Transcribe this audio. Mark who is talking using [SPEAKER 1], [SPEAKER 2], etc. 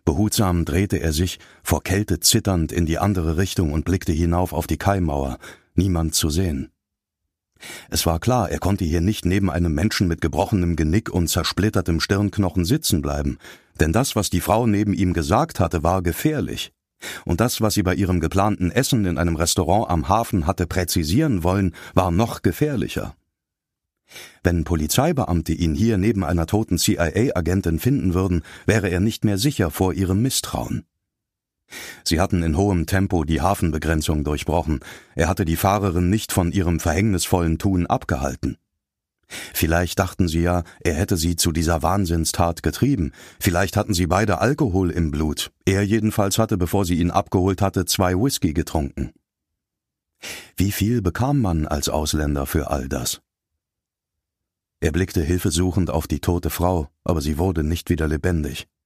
[SPEAKER 1] Behutsam drehte er sich, vor Kälte zitternd, in die andere Richtung und blickte hinauf auf die Kaimauer. Niemand zu sehen. Es war klar, er konnte hier nicht neben einem Menschen mit gebrochenem Genick und zersplittertem Stirnknochen sitzen bleiben, denn das, was die Frau neben ihm gesagt hatte, war gefährlich. Und das, was sie bei ihrem geplanten Essen in einem Restaurant am Hafen hatte präzisieren wollen, war noch gefährlicher. Wenn Polizeibeamte ihn hier neben einer toten CIA-Agentin finden würden, wäre er nicht mehr sicher vor ihrem Misstrauen. Sie hatten in hohem Tempo die Hafenbegrenzung durchbrochen. Er hatte die Fahrerin nicht von ihrem verhängnisvollen Tun abgehalten. Vielleicht dachten sie ja, er hätte sie zu dieser Wahnsinnstat getrieben. Vielleicht hatten sie beide Alkohol im Blut. Er jedenfalls hatte, bevor sie ihn abgeholt hatte, 2 Whisky getrunken. Wie viel bekam man als Ausländer für all das? Er blickte hilfesuchend auf die tote Frau, aber sie wurde nicht wieder lebendig.